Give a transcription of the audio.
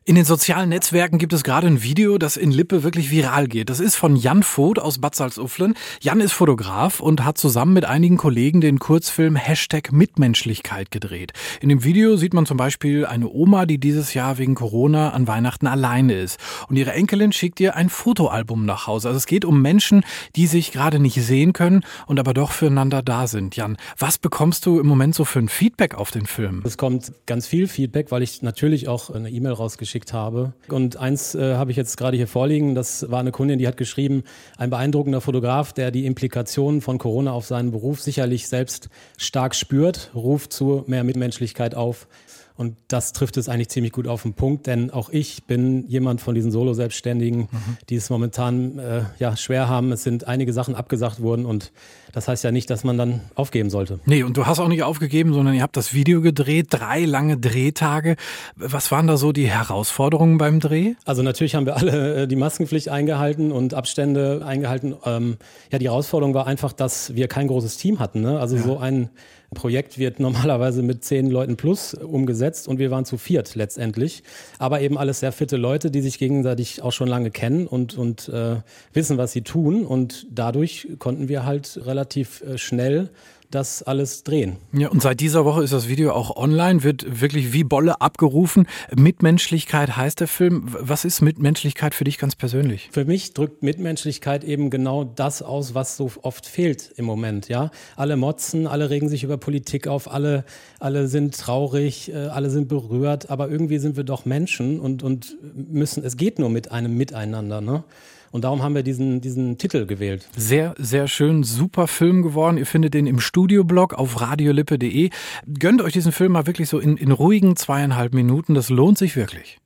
In den sozialen Netzwerken gibt es gerade ein Video, das in Lippe wirklich viral geht. Das ist von Jan Voth aus Bad Salzuflen. Jan ist Fotograf und hat zusammen mit einigen Kollegen den Kurzfilm #Mitmenschlichkeit gedreht. In dem Video sieht man zum Beispiel eine Oma, die dieses Jahr wegen Corona an Weihnachten alleine ist. Und ihre Enkelin schickt ihr ein Fotoalbum nach Hause. Also es geht um Menschen, die sich gerade nicht sehen können und aber doch füreinander da sind. Jan, was bekommst du im Moment so für ein Feedback auf den Film? Es kommt ganz viel Feedback, weil ich natürlich auch eine E-Mail rausgeschickt habe. Und eins habe ich jetzt gerade hier vorliegen, das war eine Kundin, die hat geschrieben, ein beeindruckender Fotograf, der die Implikationen von Corona auf seinen Beruf sicherlich selbst stark spürt, ruft zu mehr Mitmenschlichkeit auf. Und das trifft es eigentlich ziemlich gut auf den Punkt, denn auch ich bin jemand von diesen Solo-Selbstständigen, die es momentan schwer haben. Es sind einige Sachen abgesagt worden und das heißt ja nicht, dass man dann aufgeben sollte. Nee, und du hast auch nicht aufgegeben, sondern ihr habt das Video gedreht, 3 lange Drehtage. Was waren da so die Herausforderungen beim Dreh? Also natürlich haben wir alle die Maskenpflicht eingehalten und Abstände eingehalten. Die Herausforderung war einfach, dass wir kein großes Team hatten, ne? Also so ein Projekt wird normalerweise mit 10 Leuten plus umgesetzt und wir waren zu 4 letztendlich. Aber eben alles sehr fitte Leute, die sich gegenseitig auch schon lange kennen und wissen, was sie tun. Und dadurch konnten wir halt relativ schnell das alles drehen. Ja, und seit dieser Woche ist das Video auch online, wird wirklich wie Bolle abgerufen. Mitmenschlichkeit heißt der Film. Was ist Mitmenschlichkeit für dich ganz persönlich? Für mich drückt Mitmenschlichkeit eben genau das aus, was so oft fehlt im Moment. Ja, alle motzen, alle regen sich über Politik auf, alle sind traurig, alle sind berührt, aber irgendwie sind wir doch Menschen und müssen. Es geht nur mit einem Miteinander, ne? Und darum haben wir diesen Titel gewählt. Sehr, sehr schön, super Film geworden. Ihr findet den im Studioblog auf radiolippe.de. Gönnt euch diesen Film mal wirklich so in ruhigen 2,5 Minuten. Das lohnt sich wirklich.